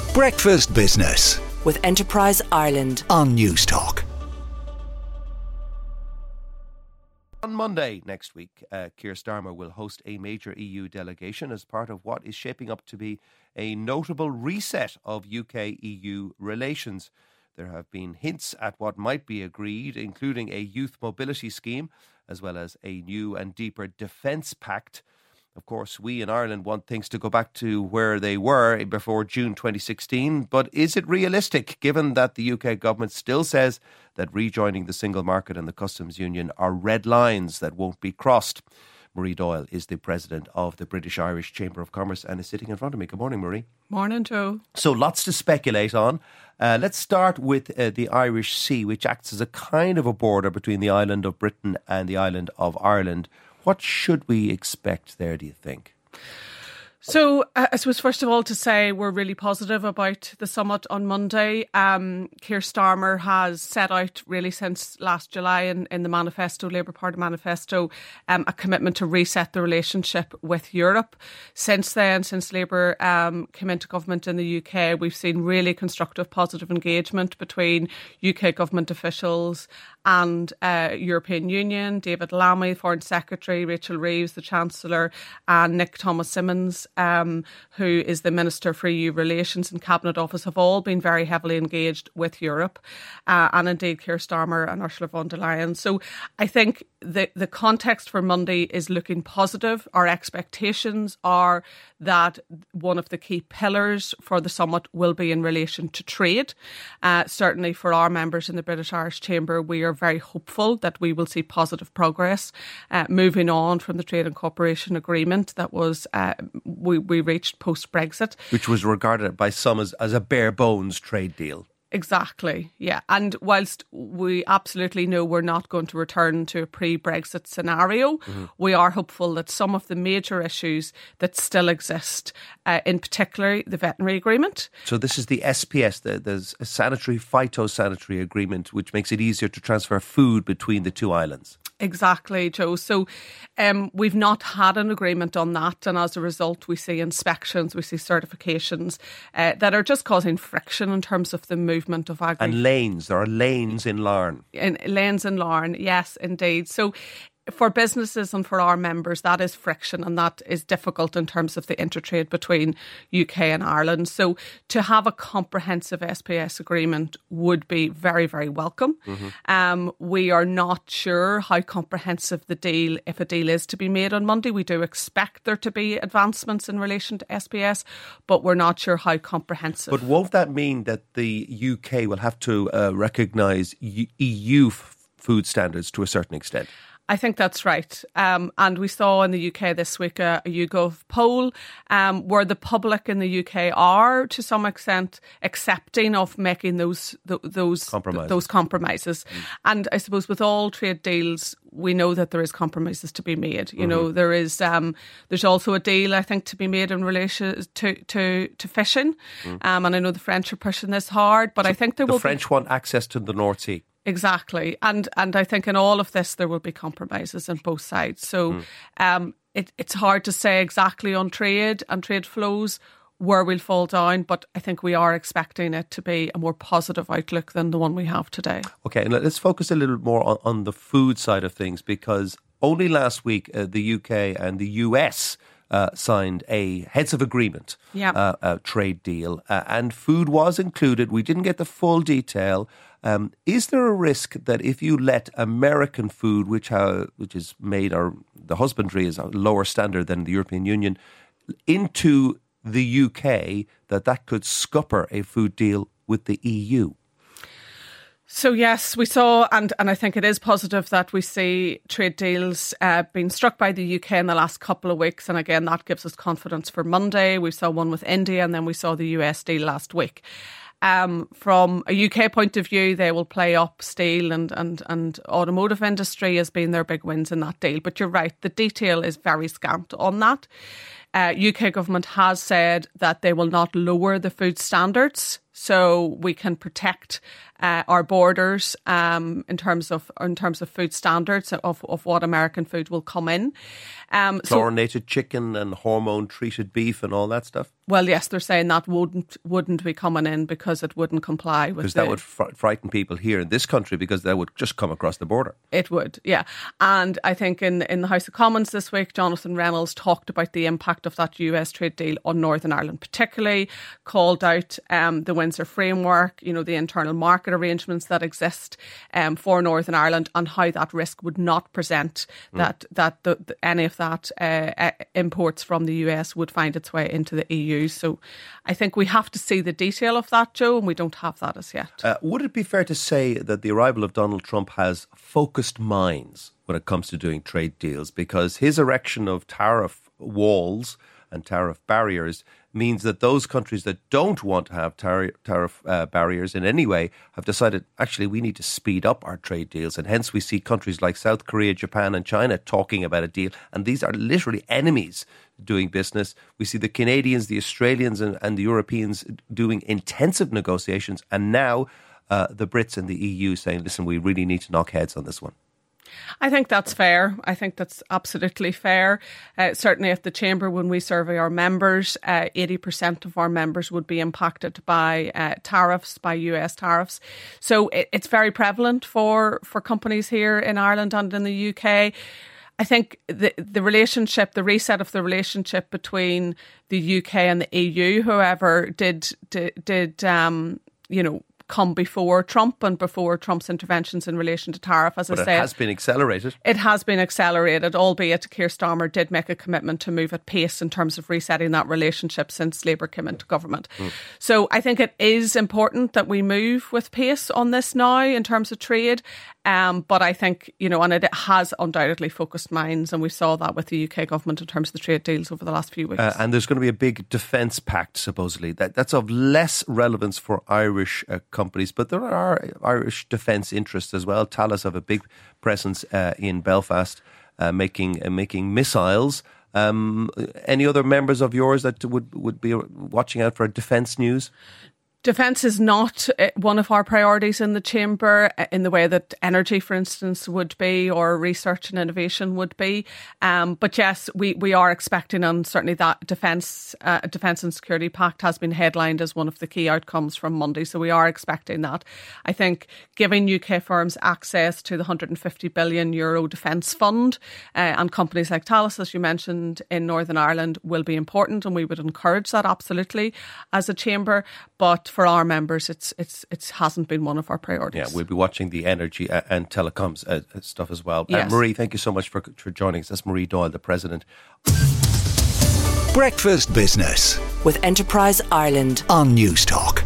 Breakfast Business with Enterprise Ireland on News Talk. On Monday next week, Keir Starmer will host a major EU delegation as part of what is shaping up to be a notable reset of UK-EU relations. There have been hints at what might be agreed, including a youth mobility scheme, as well as a new and deeper defence pact. Of course, we in Ireland want things to go back to where they were before June 2016, but is it realistic, given that the UK government still says that rejoining the single market and the customs union are red lines that won't be crossed? Marie Doyle is the president of the British-Irish Chamber of Commerce and is sitting in front of me. Good morning, Marie. Morning, Joe. So lots to speculate on. Let's start with the Irish Sea, which acts as a kind of a border between the island of Britain and the island of Ireland. What should we expect there, do you think? So I suppose, first of all, to say we're really positive about the summit on Monday. Keir Starmer has set out really since last July in the manifesto, Labour Party manifesto, a commitment to reset the relationship with Europe. Since then, since Labour came into government in the UK, we've seen really constructive, positive engagement between UK government officials and European Union. David Lammy, Foreign Secretary, Rachel Reeves, the Chancellor, and Nick Thomas-Symonds, who is the Minister for EU Relations and Cabinet Office, have all been very heavily engaged with Europe, and indeed Keir Starmer and Ursula von der Leyen. So I think the context for Monday is looking positive. Our expectations are that one of the key pillars for the summit will be in relation to trade. Certainly for our members in the British-Irish Chamber, we are very hopeful that we will see positive progress moving on from the Trade and Cooperation Agreement that was we reached post-Brexit. Which was regarded by some as a bare-bones trade deal. Exactly, yeah. And whilst we absolutely know we're not going to return to a pre-Brexit scenario, we are hopeful that some of the major issues that still exist, in particular the veterinary agreement. So this is the SPS, there's a phytosanitary agreement, which makes it easier to transfer food between the two islands. Exactly, Joe. So we've not had an agreement on that, and as a result we see inspections, we see certifications that are just causing friction in terms of the movement of agri. And lanes, there are lanes in Larne. Lanes in Larne, yes, indeed. So for businesses and for our members, that is friction, and that is difficult in terms of the intertrade between UK and Ireland. So to have a comprehensive SPS agreement would be very, very welcome. We are not sure how comprehensive the deal, if a deal is to be made on Monday. We do expect there to be advancements in relation to SPS, but we're not sure how comprehensive. But won't that mean that the UK will have to recognise EU food standards to a certain extent? I think that's right. And we saw in the UK this week a YouGov poll where the public in the UK are, to some extent, accepting of making those compromises. And I suppose with all trade deals, we know that there is compromises to be made. You know, there's also a deal, I think, to be made in relation to fishing. And I know the French are pushing this hard, but I think the French want access to the North Sea. Exactly. And I think in all of this, there will be compromises on both sides. So it's hard to say exactly on trade and trade flows where we'll fall down, but I think we are expecting it to be a more positive outlook than the one we have today. Okay, and let's focus a little more on the food side of things, because only last week the UK and the US signed a heads of agreement, trade deal, and food was included. We didn't get the full detail. Is there a risk that if you let American food, which is made, or the husbandry is a lower standard than the European Union, into the UK, that could scupper a food deal with the EU? So yes, we saw, and I think it is positive that we see trade deals being struck by the UK in the last couple of weeks. And again, that gives us confidence for Monday. We saw one with India, and then we saw the US deal last week. From a UK point of view, they will play up steel and automotive industry as being their big wins in that deal. But you're right, the detail is very scant on that. UK government has said that they will not lower the food standards, so we can protect our borders in terms of food standards of what American food will come in. Chlorinated chicken and hormone treated beef and all that stuff. Well, yes, they're saying that wouldn't be coming in because it wouldn't comply with. Because that would frighten people here in this country, because that would just come across the border. It would, yeah. And I think in the House of Commons this week, Jonathan Reynolds talked about the impact of that US trade deal on Northern Ireland, particularly called out the Windsor Framework, the internal market arrangements that exist for Northern Ireland, and how that risk would not present that any of that imports from the US would find its way into the EU. So I think we have to see the detail of that, Joe, and we don't have that as yet. Would it be fair to say that the arrival of Donald Trump has focused minds when it comes to doing trade deals? Because his erection of tariff walls and tariff barriers means that those countries that don't want to have tariff barriers in any way have decided, actually, we need to speed up our trade deals. And hence we see countries like South Korea, Japan and China talking about a deal. And these are literally enemies doing business. We see the Canadians, the Australians and the Europeans doing intensive negotiations. And now the Brits and the EU saying, listen, we really need to knock heads on this one. I think that's fair. I think that's absolutely fair. Certainly at the Chamber, when we survey our members, 80% of our members would be impacted by tariffs, by US tariffs. So it's very prevalent for companies here in Ireland and in the UK. I think the relationship, the reset of the relationship between the UK and the EU, however, did come before Trump and before Trump's interventions in relation to tariff, as I said. But it has been accelerated. It has been accelerated, albeit Keir Starmer did make a commitment to move at pace in terms of resetting that relationship since Labour came into government. So I think it is important that we move with pace on this now in terms of trade. But I think, and it has undoubtedly focused minds, and we saw that with the UK government in terms of the trade deals over the last few weeks. And there's going to be a big defence pact, supposedly. That's of less relevance for Irish companies, but there are Irish defence interests as well. Talis have a big presence in Belfast making missiles. Any other members of yours that would be watching out for defence news? Defence is not one of our priorities in the Chamber in the way that energy, for instance, would be, or research and innovation would be. But yes, we are expecting, and certainly that Defence and Security Pact has been headlined as one of the key outcomes from Monday. So we are expecting that. I think giving UK firms access to the €150 billion defence fund and companies like Talis, as you mentioned, in Northern Ireland will be important, and we would encourage that absolutely as a Chamber. But for our members, it hasn't been one of our priorities. Yeah, we'll be watching the energy and telecoms stuff as well. Yes. Marie, thank you so much for joining us. That's Marie Doyle, the President. Breakfast Business with Enterprise Ireland on News Talk.